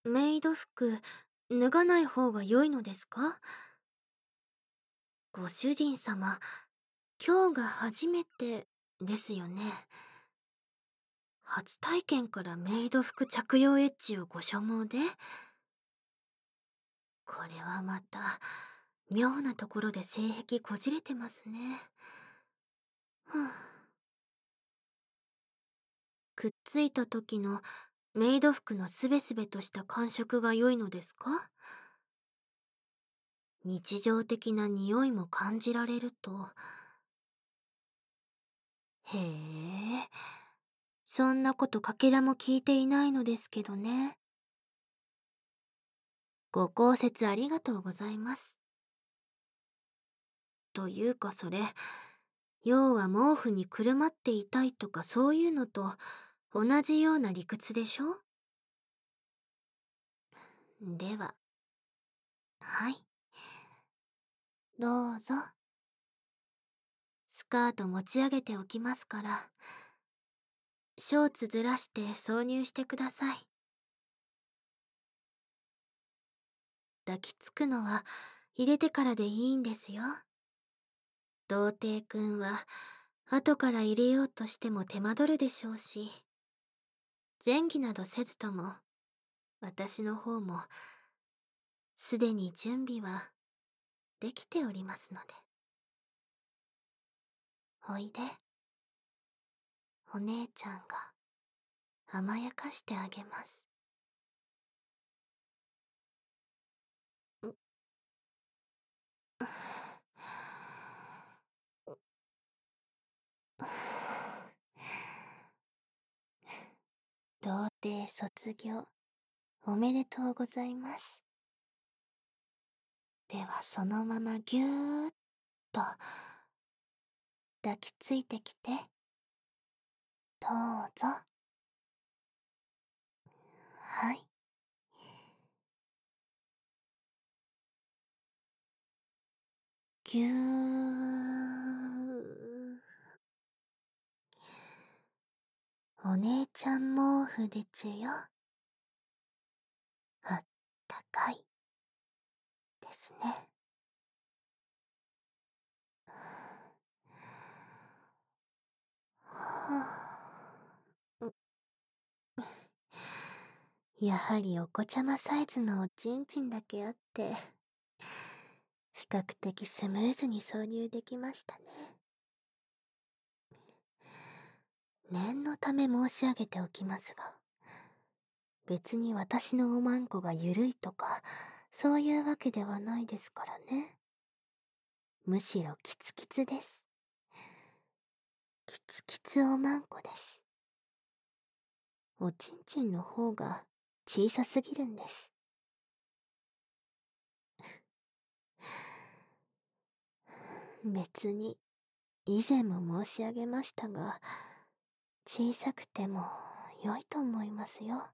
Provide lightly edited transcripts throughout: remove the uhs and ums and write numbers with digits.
メイド服、脱がない方が良いのですか？ご主人様、今日が初めてですよね。初体験からメイド服着用エッチをご所望で？これはまた、妙なところで性癖こじれてますね。はあ、くっついた時のメイド服のすべすべとした感触が良いのですか？日常的な匂いも感じられると。へえ、そんなことかけらも聞いていないのですけどね。ご考説ありがとうございます。というかそれ、要は毛布にくるまっていたいとかそういうのと同じような理屈でしょ？では、はい。どうぞ。スカート持ち上げておきますから、ショーツずらして挿入してください。抱きつくのは入れてからでいいんですよ。童貞くんは後から入れようとしても手間取るでしょうし、前儀などせずとも、私の方もすでに準備はできておりますので。おいで、お姉ちゃんが甘やかしてあげます。童貞卒業おめでとうございます。ではそのままぎゅーっと抱きついてきて、どうぞ。はい。ぎゅー。お姉ちゃん毛布でちゅよ。あったかいですね。はあ、やはりお子ちゃまサイズのおちんちんだけあって、比較的スムーズに挿入できましたね。念のため申し上げておきますが、別に私のおまんこがゆるいとか、そういうわけではないですからね。むしろキツキツです。キツキツおまんこです。おちんちんの方が小さすぎるんです。別に、以前も申し上げましたが、小さくても良いと思いますよ。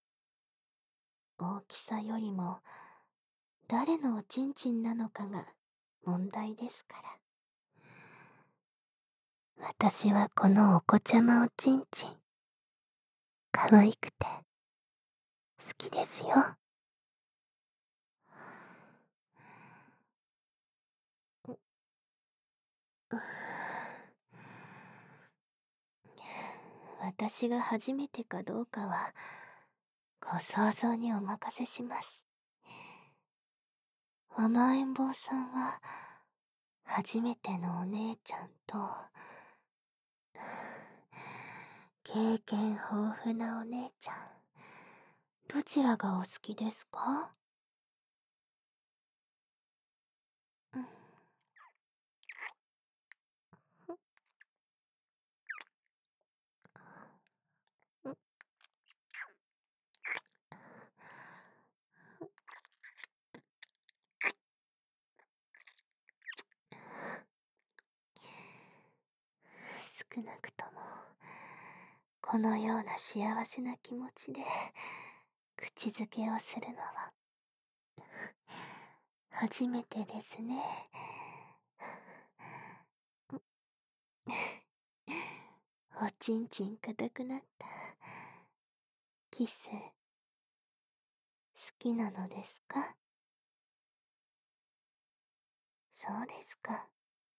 大きさよりも、誰のおちんちんなのかが問題ですから。私はこのお子ちゃまおちんちん、可愛くて好きですよ。私が初めてかどうかは、ご想像にお任せします。甘えん坊さんは、初めてのお姉ちゃんと、経験豊富なお姉ちゃん、どちらがお好きですか？うん、うん、少なくとも、このような幸せな気持ちで、口づけをするのは、初めてですね。おちんちん硬くなった。キス、 きなのですか？そうですか。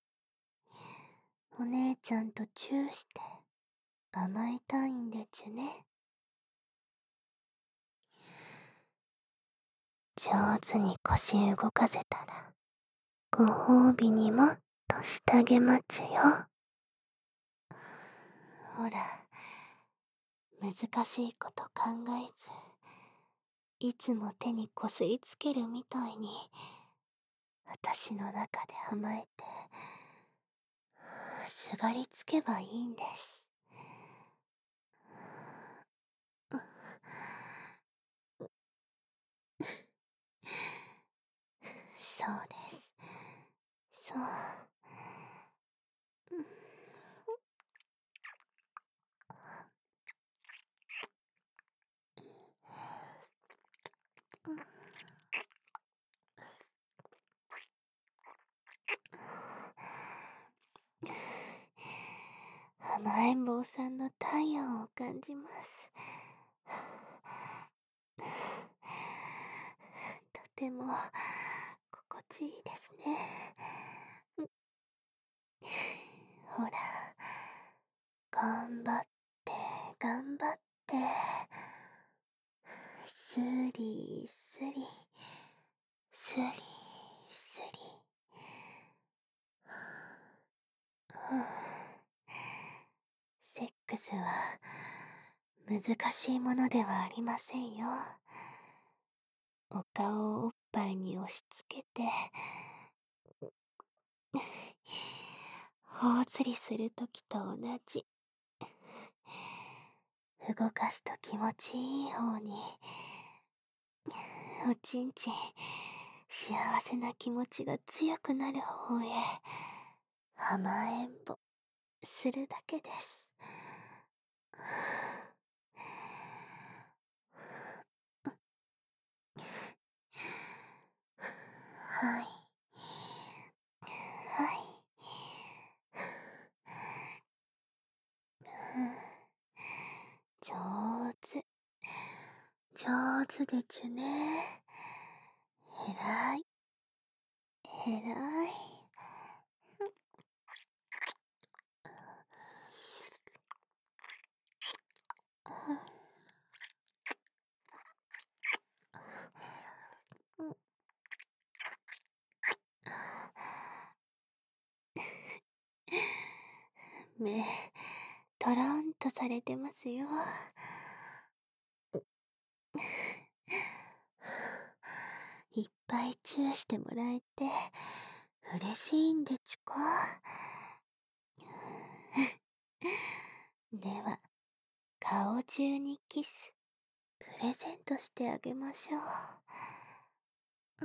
お姉ちゃんとチューして甘えたいんでちゅね。上手に腰動かせたら、ご褒美にもっとしてあげまちゅよ。ほら、難しいこと考えず、いつも手にこすりつけるみたいに、私の中で甘えて、すがりつけばいいんです。そうです。そう。甘えん坊さんの体温を感じます。とても心地いいですね。ほら、頑張って、頑張って。スリスリ、スリスリ。セックスは難しいものではありませんよ。お顔をおっぱいに押し付けて、頬ずりするときと同じ。動かすと気持ちいい方に、おちんちん、幸せな気持ちが強くなる方へ、甘えんぼするだけです。はい。はい。上手。上手でちゅね。えらい。えらい。目、トロンとされてますよ。いっぱいチューしてもらえて嬉しいんでちゅか。では、顔中にキス、プレゼントしてあげましょう。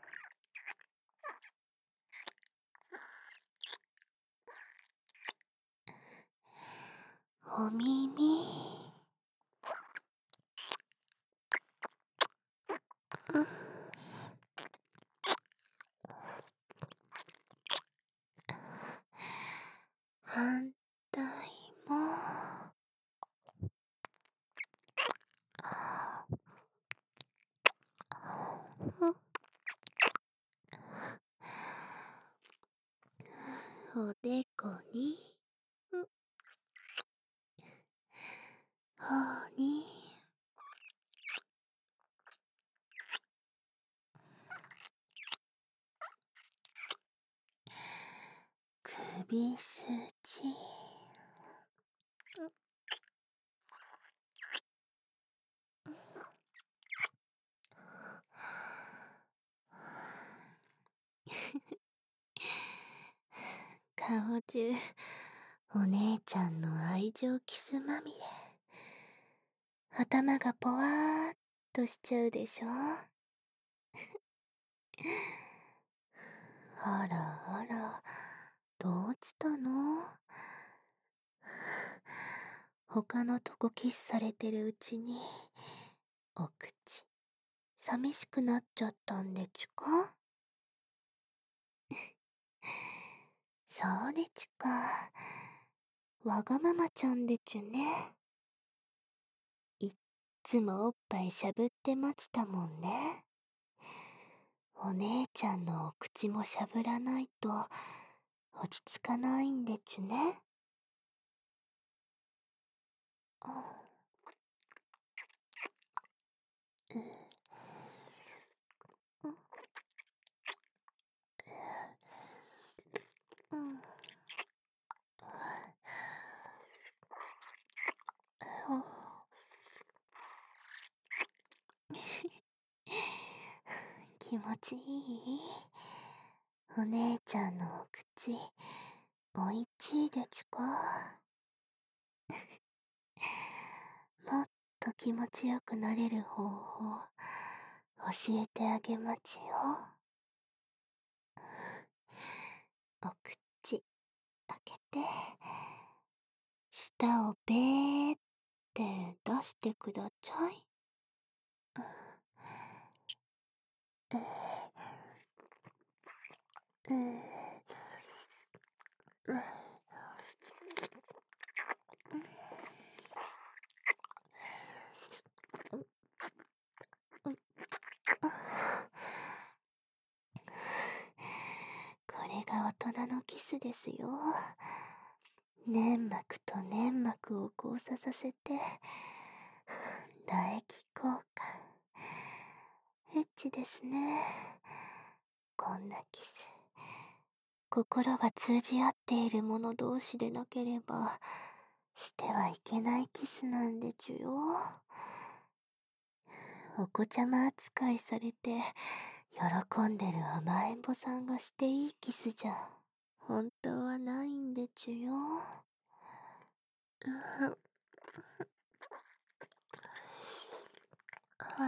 お耳。反対も。おでこに、頬に、首筋。顔中、お姉ちゃんの愛情キスまみれ。頭がぽわーっとしちゃうでしょ。あらあら、どうしたの？他のとこキスされてるうちに、お口、寂しくなっちゃったんでちゅか？そうでちゅか。わがままちゃんでちゅね。いっつもおっぱいしゃぶってましたもんね。お姉ちゃんのお口もしゃぶらないと落ち着かないんでちゅね。気持ちいい？お姉ちゃんのお口、おいちいでちゅか？もっと気持ちよくなれる方法、教えてあげまちよ。お口、開けて、舌をべーって出してください。これが大人のキスですよ。粘膜と粘膜を交差させて、唾液交換。エッチですね。こんなキス。心が通じ合っている者同士でなければ、してはいけないキスなんでちゅよ。お子ちゃま扱いされて、喜んでる甘えん坊さんがしていいキスじゃ、本当はないんでちゅよ。はい。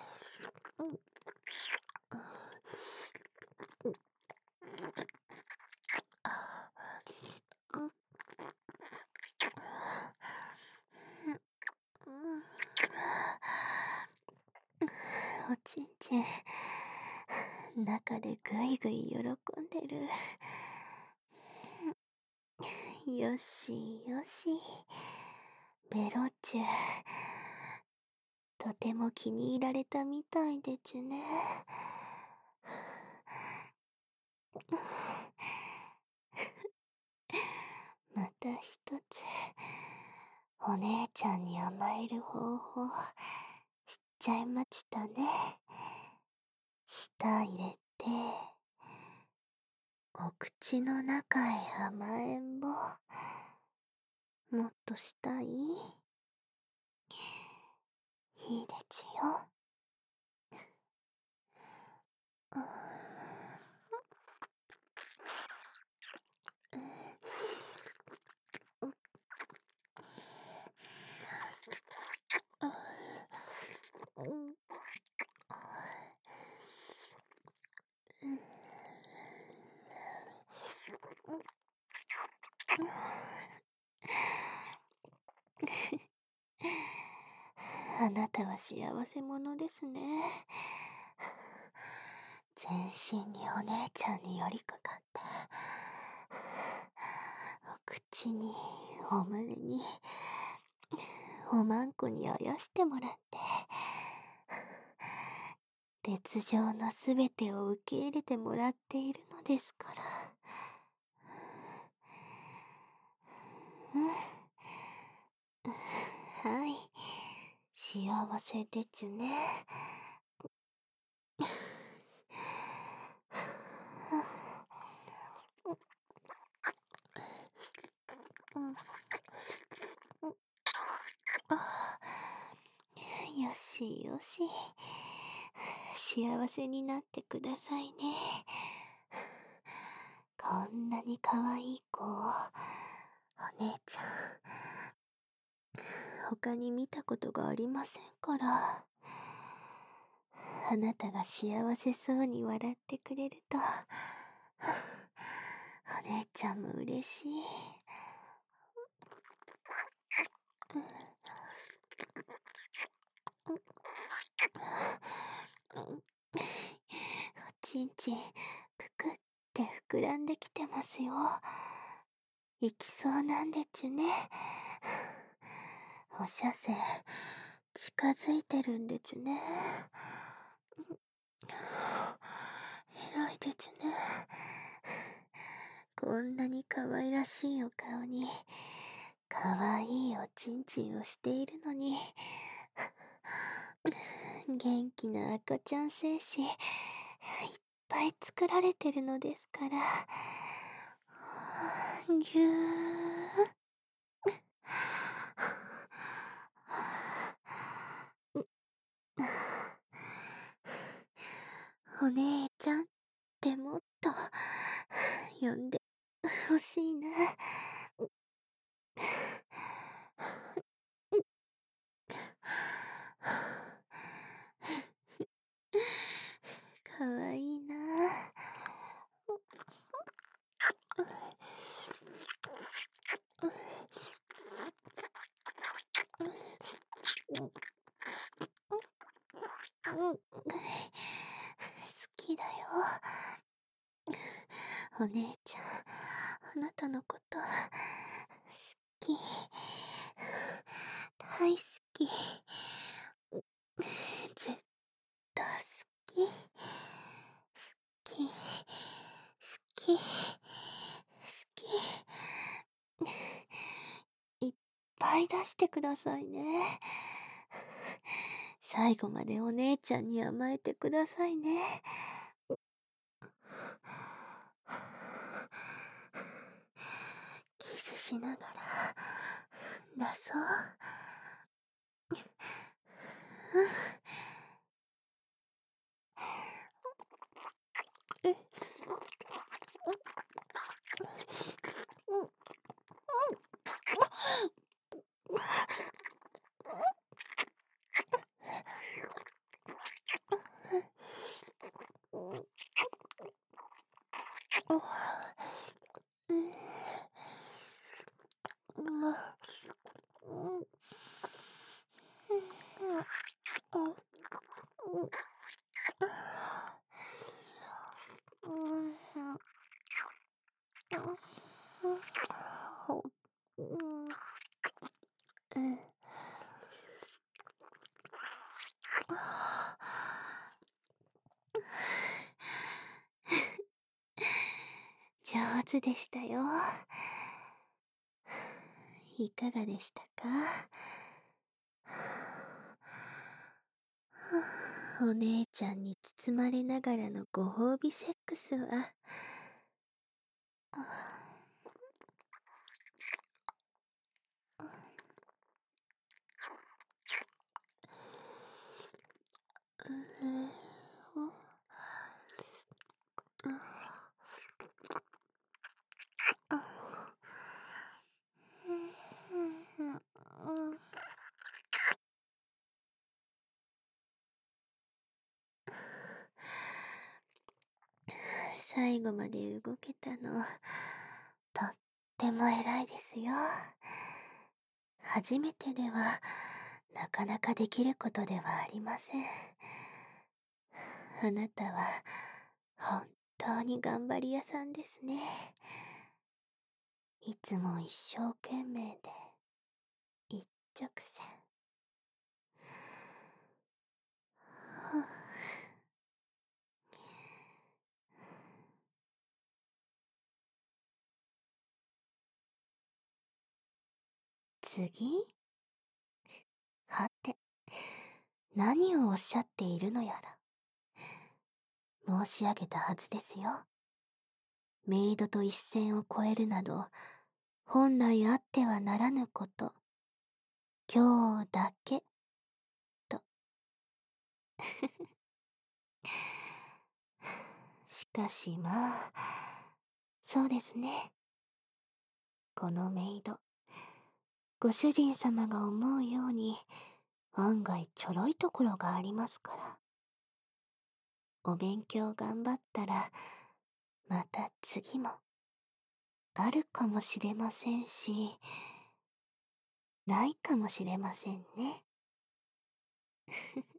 おちんちん、中でぐいぐい喜んでる。よしよし。ベロチュ。とても気に入られたみたいでちゅね。また一つ、お姉ちゃんに甘える方法、知っちゃいましたね。舌入れて、お口の中へ甘えん坊。もっとしたい？いいでちよ。あなたは幸せ者ですね。全身にお姉ちゃんに寄りかかって、お口に、お胸に、おまんこにあやしてもらって、列上のすべてを受け入れてもらっているのですから。はい。幸せでちゅね。よしよし。幸せになってくださいね。こんなに可愛い子を、お姉ちゃん、他に見たことがありませんから。あなたが幸せそうに笑ってくれると、お姉ちゃんも嬉しい。おちんちん、ぷくって膨らんできてますよ。いきそうなんでちゅね。おしゃせん、 近づいてるんでちゅね。偉いでちゅね。こんなに可愛らしいお顔に、可愛いおちんちんをしているのに、元気な赤ちゃん精子、いっぱい作られてるのですから。ぎゅー。お姉ちゃんってもっと呼んでほしいな。かわいいな。好きだよ。お姉ちゃん、あなたのこと好き。大好き。ずっと好き。好き。好き。好き。いっぱい出してくださいね。最後までお姉ちゃんに甘えてくださいね。キスしながら出そう。上手でしたよ。いかがでしたか？お姉ちゃんに包まれながらのご褒美セックスは、最後まで動けたの、とっても偉いですよ。初めてでは、なかなかできることではありません。あなたは、本当に頑張り屋さんですね。いつも一生懸命で、一直線。はあ、次？はて、何をおっしゃっているのやら。申し上げたはずですよ。メイドと一線を越えるなど、本来あってはならぬこと。今日だけ、と。しかしまあ、そうですね。このメイド、ご主人様が思うように、案外ちょろいところがありますから。お勉強頑張ったら、また次も、あるかもしれませんし、ないかもしれませんね。